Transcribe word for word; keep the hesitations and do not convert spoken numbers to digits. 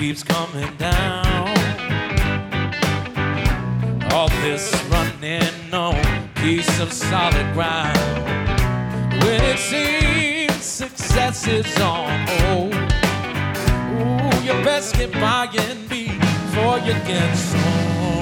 keeps coming down. All this running on piece of solid ground. When it seems success is on hold, ooh, you best get by and before you get sold.